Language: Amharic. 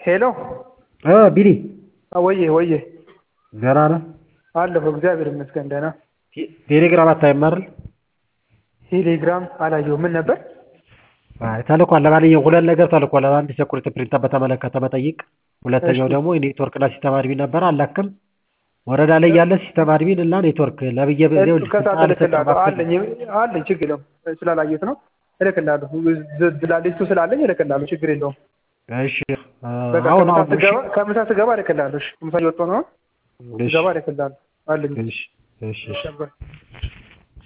ሄሎ ቢኒ ወዬ ደህና ነህ? አለሁ እግዚአብሔር ይመስገን ደህና። ቴሌግራም አታይም አይደል? ቴሌግራም አላየሁም። ምን ነበር? ተልኳል። ለማንኛውም ሁለት ነገር ተልኳል። አንድ ሴኩሪቲ ፕሪንተር በተመለከተ መጠይቅ፣ ሁለተኛው ደግሞ የኔትወርክ እና ሲስተም አድሚን ነበር አላክም። ወረዳ ላይ ያለ ሲስተም አድሚን እና ኔትወርክ ለብዬ በዚያው ከሰዓት እልክልሃለሁ አለኝ ችግር የለውም። ስላላየሁት ነው እልክልሃለሁ። ሊስቱ ስላለኝ እልክልሃለሁ ችግር የለውም። እሺ አሁን ከምሳ ስገባ እልክልሃለሁ። እሺ ከምሳ እየወጣሁ ነው። ስገባ እልክልሃለሁ አለኝ። እሺ